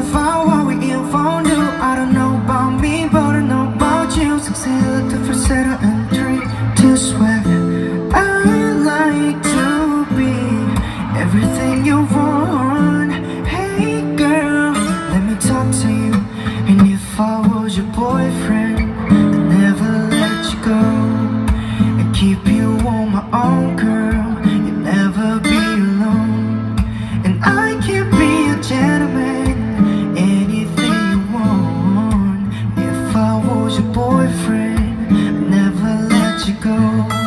find what we in for new. I don't know about me, but I know about you. Succeed the first set and 3, 2, swear. I like to be everything you want. Hey girl, let me talk to you. And if I was your boyfriend, I'd never let you go and keep you on my own, girl. You'd never be alone. And I can be a gentleman, anything you want. If I was your boyfriend, I'd never let you go.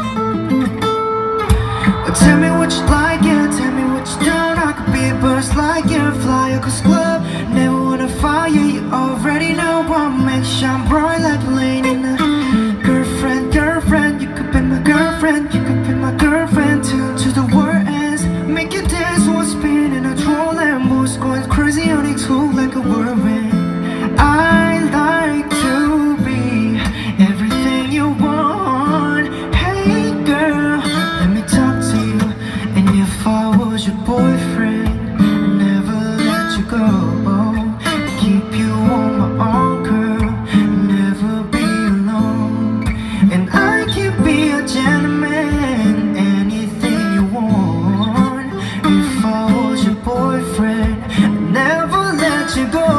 Tell me what you like, yeah, tell me what you don't. I could be a burst like you, fly across club. Never wanna fire, you already know. I'll make shine bright like a lady in a girlfriend, girlfriend. You could be my girlfriend, you could be my girlfriend till the world ends. Make you dance while spinning a troll and boys going crazy on its hook like a whirlwind. I like to be everything you want. Hey girl, let me talk to you. And if I was your boyfriend, I'd never let you go. Keep you on my own, girl, never be alone. And I can be a gentleman, anything you want. If I was your boyfriend, I'd never let you go.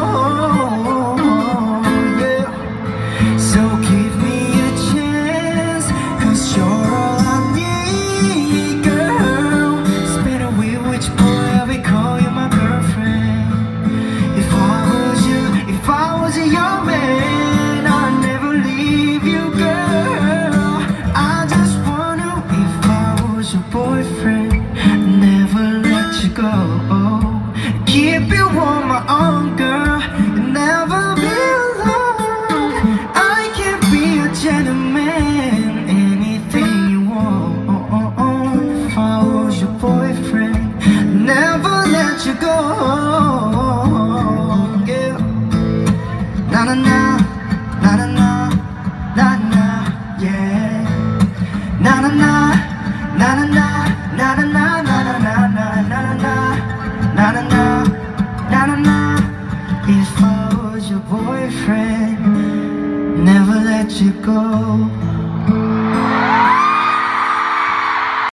Yeah. So give me a chance, 'cause you're all I need, girl. Spin a wheel with your boy, I'll be call you my girlfriend. If I was you, if I was a young man, I'd never leave you, girl. I just wanna, if I was your boyfriend, I'd never let you go. Keep you on my own,